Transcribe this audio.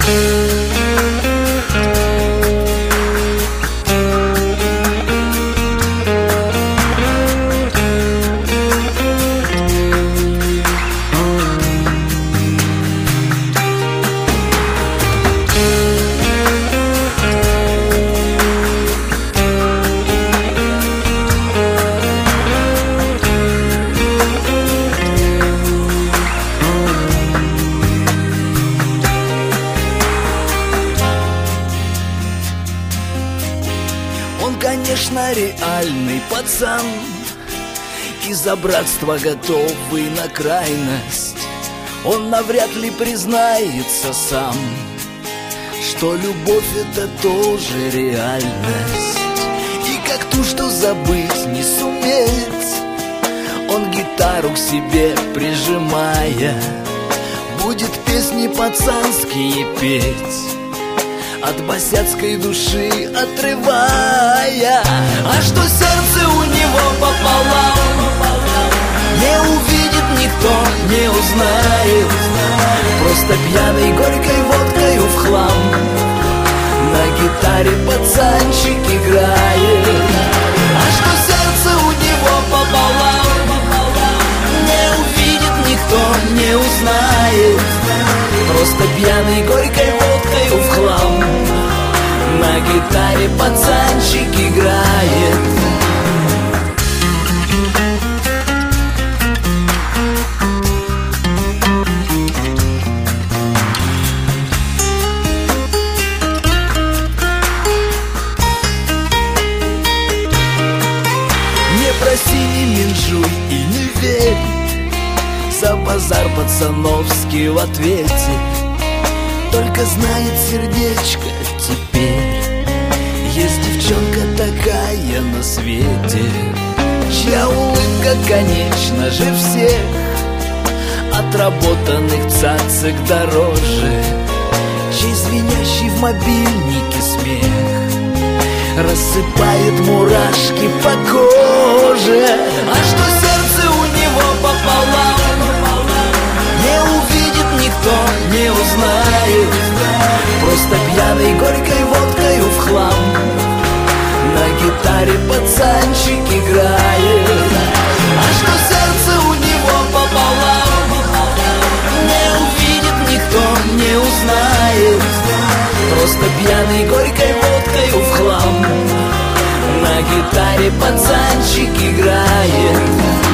Конечно, реальный пацан, и за братство готовый на крайность. Он навряд ли признается сам, что любовь это тоже реальность. И как ту, что забыть не суметь, он гитару к себе прижимая будет песни пацанские петь, от босяцкой души отрывая. А что сердце у него пополам, не увидит никто, не узнает. Просто пьяной горькой водкою в хлам на гитаре пацанчик играет. А что сердце у него пополам, не увидит никто, не узнает. Просто пьяной горькой водкою в хлам на гитаре пацанчик играет. Не проси, не менжуй и не верь, за базар пацановский в ответе. Только знает сердечко теперь, есть девчонка такая на свете, чья улыбка, конечно же, всех отработанных цацик дороже, чей звенящий в мобильнике смех рассыпает мурашки по коже. А что сердце у него пополам, не увидит никто, не узнает. Просто пьяной горькой водкою в хлам на гитаре пацанчик играет. А что сердце у него пополам, не увидит никто, не узнает. Просто пьяной горькой водкою в хлам на гитаре пацанчик играет.